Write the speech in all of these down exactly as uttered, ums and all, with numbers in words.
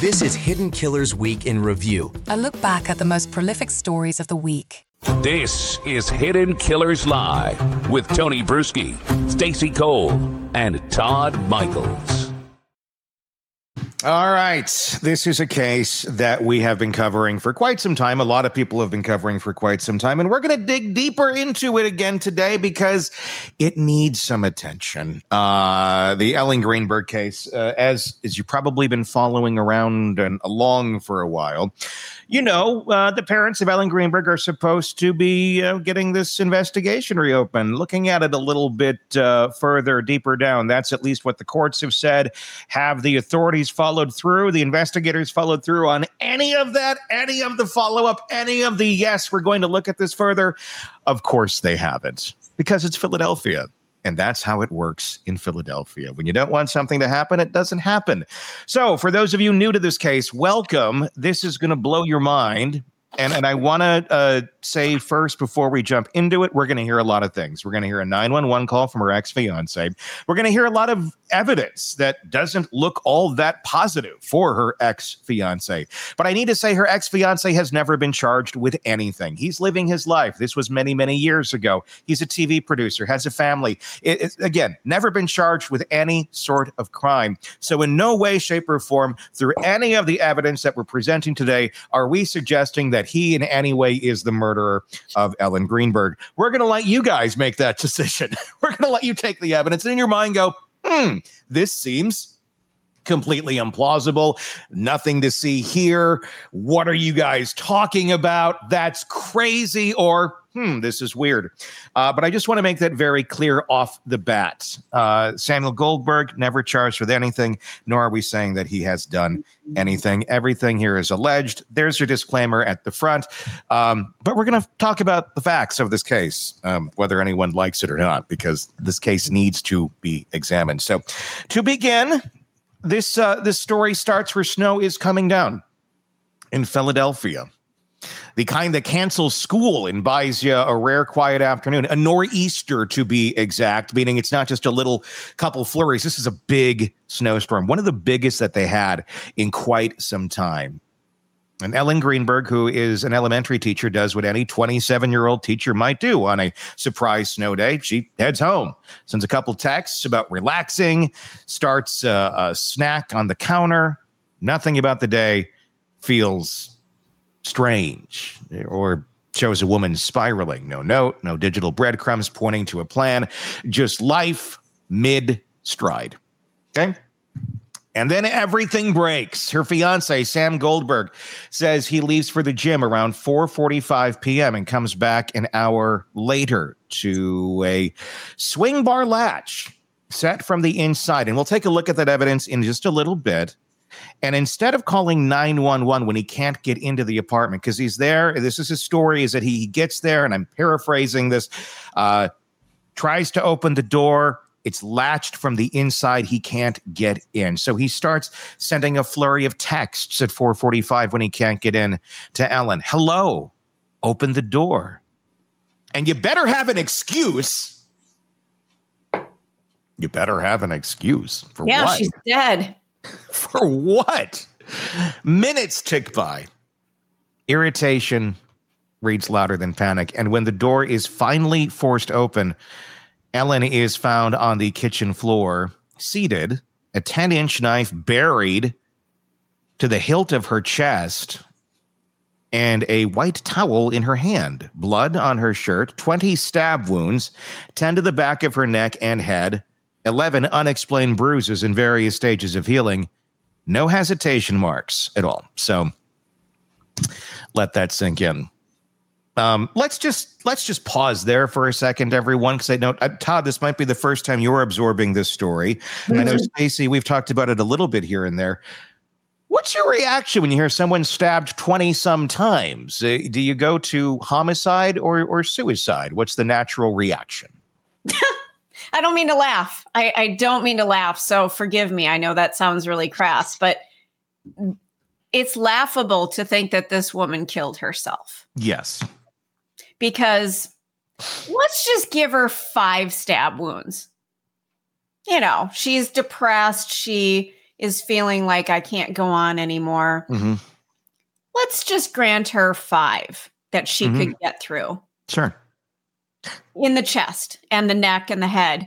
This is Hidden Killers Week in Review. A look back at the most prolific stories of the week. This is Hidden Killers Live with Tony Bruschi, Stacey Cole, and Todd Michaels. All right. This is a case that we have been covering for quite some time. A lot of people have been covering for quite some time. And we're going to dig deeper into it again today because it needs some attention. Uh, the Ellen Greenberg case, uh, as, as you've probably been following around and along for a while, you know, uh, the parents of Ellen Greenberg are supposed to be uh, getting this investigation reopened, looking at it a little bit uh, further, deeper down. That's at least what the courts have said. Have the authorities followed through? The investigators followed through on any of that, any of the follow-up, any of the, yes, we're going to look at this further? Of course they haven't, because it's Philadelphia. And that's how it works in Philadelphia. When you don't want something to happen, it doesn't happen. So for those of you new to this case, welcome. This is going to blow your mind. And, and I want to uh, say first, before we jump into it, we're going to hear a lot of things. We're going to hear a nine one one call from her ex-fiance. We're going to hear a lot of evidence that doesn't look all that positive for her ex-fiance. But I need to say her ex-fiance has never been charged with anything. He's living his life. This was many, many years ago. He's a T V producer, has a family. It, it, again, never been charged with any sort of crime. So in no way, shape, or form, through any of the evidence that we're presenting today, are we suggesting that he in any way is the murderer of Ellen Greenberg. We're going to let you guys make that decision. We're going to let you take the evidence and in your mind go, hmm, this seems completely implausible. Nothing to see here. What are you guys talking about? That's crazy. Or, hmm, this is weird. Uh, but I just want to make that very clear off the bat. Uh, Samuel Goldberg never charged with anything, nor are we saying that he has done anything. Everything here is alleged. There's your disclaimer at the front. Um, but we're going to talk about the facts of this case, um, whether anyone likes it or not, because this case needs to be examined. So to begin, this uh, this story starts where snow is coming down in Philadelphia. The kind that cancels school and buys you a rare quiet afternoon, a nor'easter to be exact, meaning it's not just a little couple flurries. This is a big snowstorm, one of the biggest that they had in quite some time. And Ellen Greenberg, who is an elementary teacher, does what any twenty-seven-year-old teacher might do on a surprise snow day. She heads home, sends a couple texts about relaxing, starts a, a snack on the counter. Nothing about the day feels strange or shows a woman spiraling. No note, no digital breadcrumbs pointing to a plan, just life mid-stride. Okay? And then everything breaks. Her fiance, Sam Goldberg, says he leaves for the gym around four forty-five p.m. and comes back an hour later to a swing bar latch set from the inside. And we'll take a look at that evidence in just a little bit. And instead of calling nine one one when he can't get into the apartment, because he's there, this is his story, is that he gets there, and I'm paraphrasing this, uh, tries to open the door. It's latched from the inside. He can't get in. So he starts sending a flurry of texts at four forty-five when he can't get in to Ellen. Hello, open the door. And you better have an excuse. You better have an excuse. For yeah, what? She's dead. For what? Minutes tick by. Irritation reads louder than panic. And when the door is finally forced open, Ellen is found on the kitchen floor, seated, a ten-inch knife buried to the hilt of her chest, and a white towel in her hand, blood on her shirt, twenty stab wounds, ten to the back of her neck and head, eleven unexplained bruises in various stages of healing, no hesitation marks at all. So let that sink in. Um, let's just let's just pause there for a second, everyone, because I know, uh, Todd, this might be the first time you're absorbing this story. Mm-hmm. I know, Stacey, we've talked about it a little bit here and there. What's your reaction when you hear someone stabbed twenty-some times? Uh, do you go to homicide or, or suicide? What's the natural reaction? I don't mean to laugh. I, I don't mean to laugh, so forgive me. I know that sounds really crass, but it's laughable to think that this woman killed herself. Yes. Because let's just give her five stab wounds. You know, she's depressed. She is feeling like I can't go on anymore. Mm-hmm. Let's just grant her five that she Mm-hmm. could get through. Sure. In the chest and the neck and the head.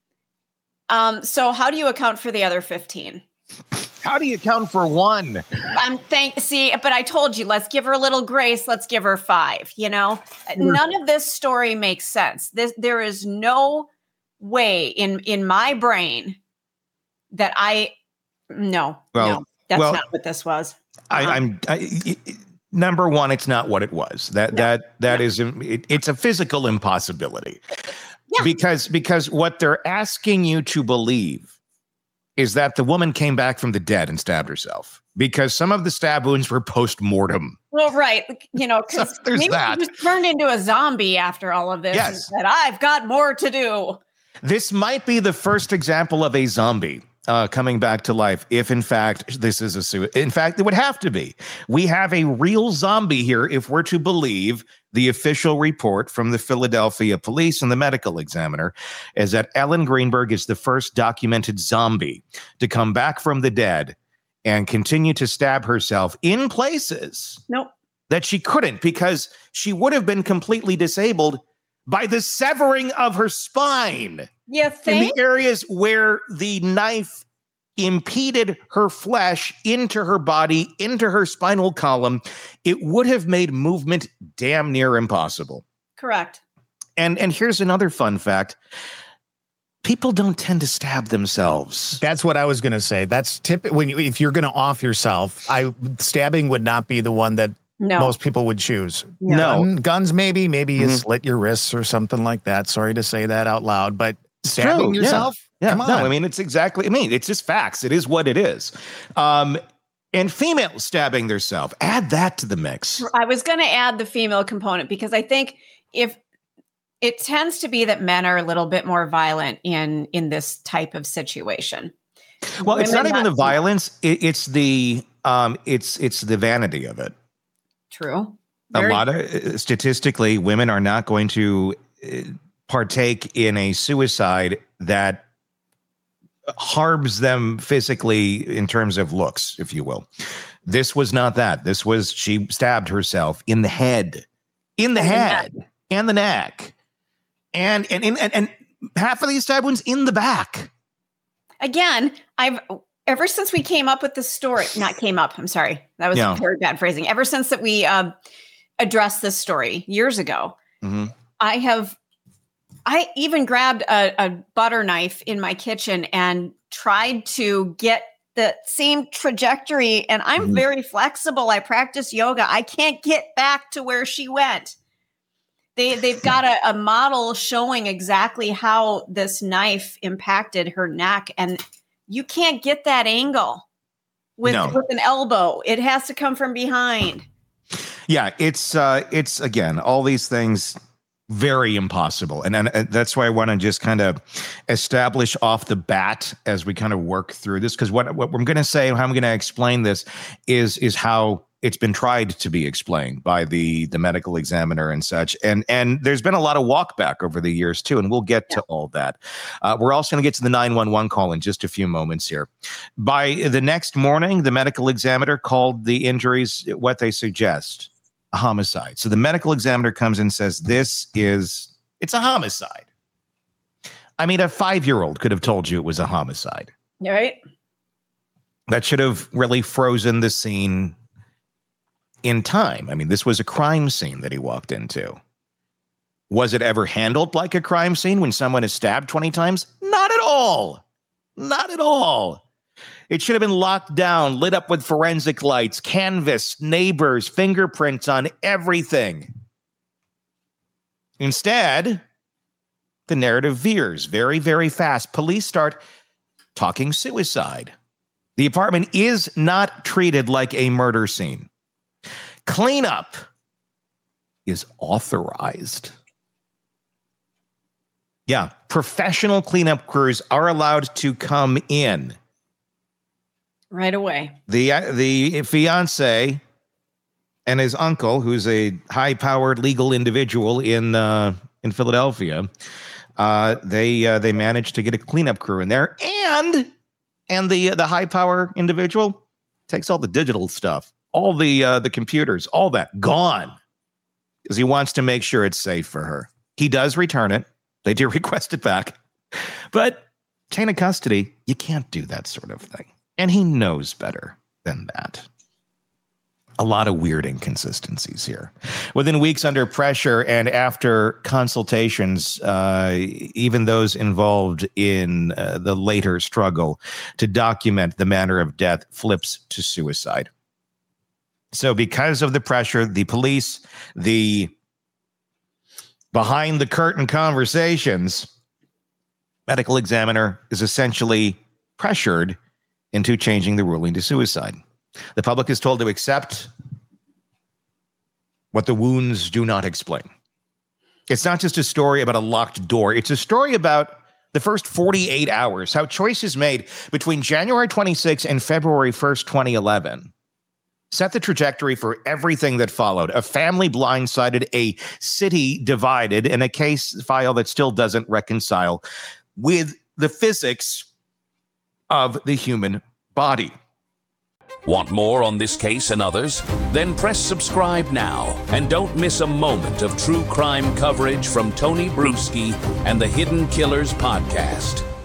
Um, so how do you account for the other fifteen? How do you account for one? I'm thank see, but I told you, let's give her a little grace. Let's give her five. You know, none of this story makes sense. This, there is no way in in my brain that I no, Well, no, that's well, not what this was. I, Uh-uh. I'm I, number one. It's not what it was. That No. that that No. is it, it's a physical impossibility. Yeah. Because because what they're asking you to believe is that the woman came back from the dead and stabbed herself, because some of the stab wounds were post-mortem. Well, right, you know, because So there's maybe that. she just turned into a zombie after all of this. Yes. And said, I've got more to do. This might be the first example of a zombie uh, coming back to life, if in fact this is a suicide. In fact, it would have to be. We have a real zombie here, if we're to believe the official report from the Philadelphia police and the medical examiner, is that Ellen Greenberg is the first documented zombie to come back from the dead and continue to stab herself in places Nope. that she couldn't, because she would have been completely disabled by the severing of her spine. You In think? the areas where the knife impeded her flesh into her body, into her spinal column, it would have made movement damn near impossible. Correct. And and here's another fun fact. People don't tend to stab themselves. That's what I was going to say. That's tip when you, if you're going to off yourself, I stabbing would not be the one that No. most people would choose. No. Gun- guns maybe, maybe you Mhm. slit your wrists or something like that. Sorry to say that out loud, but stabbing true, yeah. yourself? Yeah, Come on. no, I mean, it's exactly, I mean, it's just facts. It is what it is. Um, and females stabbing themselves, add that to the mix. I was going to add the female component because I think if it tends to be that men are a little bit more violent in in this type of situation. Well, it's Women not even not the so much. violence. It, it's the um, it's it's the vanity of it. True. A Very- lot of uh, statistically, women are not going to uh, partake in a suicide that harms them physically in terms of looks, if you will. This was not that. This was she stabbed herself in the head, in the And the head, and the neck, and and and and, and half of these stab wounds in the back. Again, I've ever since we came up with this story, not came up, I'm sorry. That was Yeah. very bad phrasing. Ever since that we um, addressed this story years ago, Mhm. I have, I even grabbed a, a butter knife in my kitchen and tried to get the same trajectory. And I'm Mhm. very flexible. I practice yoga. I can't get back to where she went. They, they've got a, a model showing exactly how this knife impacted her neck. And you can't get that angle with, No. with an elbow. It has to come from behind. Yeah, it's uh, it's again all these things very impossible, and, and and that's why I want to just kind of establish off the bat as we kind of work through this, because what what I'm going to say, how I'm going to explain this, is is how it's been tried to be explained by the the medical examiner and such, and and there's been a lot of walk back over the years too, and we'll get to all that. Uh, we're also going to get to the nine one one call in just a few moments here. By the next morning, the medical examiner called the injuries what they suggest. A homicide. So the medical examiner comes and says, this is, it's a homicide. I mean, a five-year-old could have told you it was a homicide. All right. That should have really frozen the scene in time. I mean, this was a crime scene that he walked into. Was it ever handled like a crime scene when someone is stabbed twenty times? Not at all. Not at all. It should have been locked down, lit up with forensic lights, canvas, neighbors, fingerprints on everything. Instead, the narrative veers very, very fast. Police start talking suicide. The apartment is not treated like a murder scene. Cleanup is authorized. Yeah, professional cleanup crews are allowed to come in. Right away. The uh, the fiance and his uncle, who's a high-powered legal individual in uh, in Philadelphia, uh, they uh, they managed to get a cleanup crew in there, and And the the high power individual takes all the digital stuff, all the uh, the computers, all that gone, because he wants to make sure it's safe for her. He does return it. They do request it back. But chain of custody, you can't do that sort of thing. And he knows better than that. A lot of weird inconsistencies here. Within weeks under pressure and after consultations, uh, even those involved in uh, the later struggle to document the manner of death flips to suicide. So because of the pressure, the police, the behind the curtain conversations, medical examiner is essentially pressured into changing the ruling to suicide. The public is told to accept what the wounds do not explain. It's not just a story about a locked door. It's a story about the first forty-eight hours, how choices made between January twenty-sixth and February first, twenty eleven set the trajectory for everything that followed. A family blindsided, a city divided, and a case file that still doesn't reconcile with the physics of the human body. Want more on this case and others? Then press subscribe now and don't miss a moment of true crime coverage from Tony Brueski and the Hidden Killers podcast.